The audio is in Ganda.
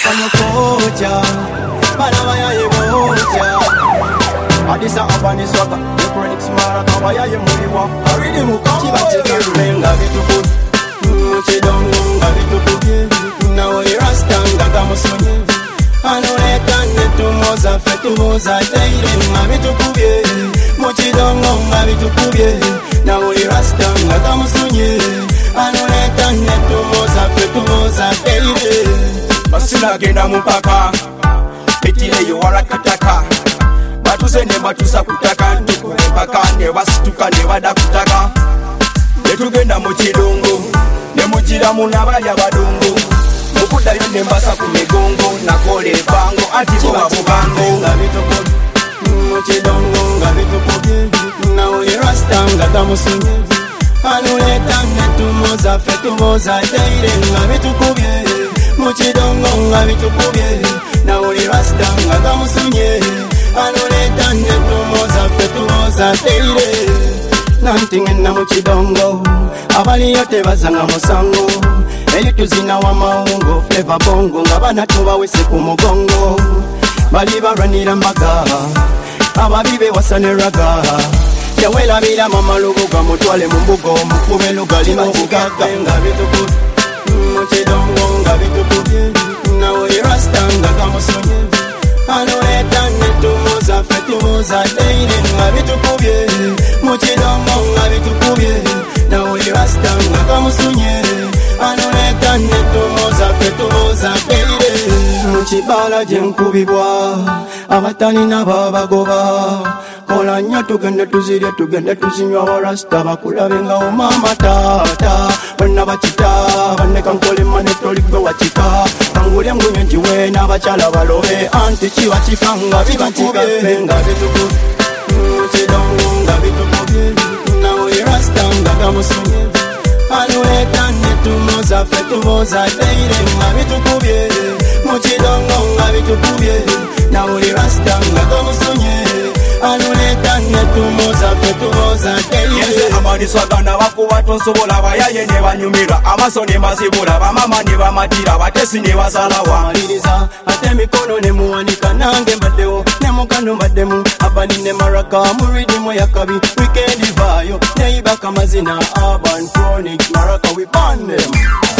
Koja, Manawaya Yemoja, Adisa Abani Swaka, the Phoenix Marakawaya Yemuiwa, I really move on to Venga Vituku, Chidong, Vituku, now you're a stand, Gagamusuni, Anoletane to Moza, Fetumoza, Dating, Mavituku, Mochidong, Mavituku, now you're a stand, Gagamusuni, Anoletane to Moza, Fetumoza, Dating. Basula genda mupaka Petile yo warakataka Batuse ne batusa kutaka Ntukule mpaka ne basituka ne wada kutaka Netugenda mu kidongo Ne mujira munabalya badongo Mukudayo ne mbasa ku migongo Nakole bango ati boba bubango Nga bituko mu kidongo nga bituko Na uli rasta nga tamusunye Anuleta netumoza fetumoza Deire nga bitukubye Muchidongo nga bitukubye na uli rasta nga gamusunye anoleta netumoza fetumoza teire nantingena muchidongo abali yote bazanga musango elituzina wa maungo flavor bongo nga bana tubawese ku mugongo bali baranira mbaga ababibe wasaneraga yawelabira mama lugo gamutwale mu mbugo mukube lugali mubugaga nga bitukubye Muchidongo nga bitukubye na uli rasta nga gamusunye anoleta netumoza fetumoza deire nga bitukubye Muchidongo nga bitukubye na uli rasta nga gamusunye anoleta netumoza fetumoza deire Muchibala jenkubibwa abatalina babagoba Kola nnyo tugende tuzirye tugende tuzinywa warasta bakulabe nga omama tata bonna bakita banneka nkole mane toligwe wakika kangulye ngunywe njiwe n'abakyala balobe anti kiwakika nga bibankubye nga bitukubye Muchidongo nga bitukubye na uli rasta nga gamusunye anoleta netumoza fetumoza deire nga bitukubye Muchidongo nga bitukubye na uli rasta nga gamusunye anuleta netumoza fetumoza teire amaniswagana bakuba tonsobola bayaye ne banyumira amaso ne mazibula bamama ne bamatira batesi ne basalawa maliriza ate mikono ne muwanika nange mbaddewo ne mukano mbaddemu abani ne maraka muridimu yakabi weekend vayo ne ibaka mazina urban chronic maraka we burn them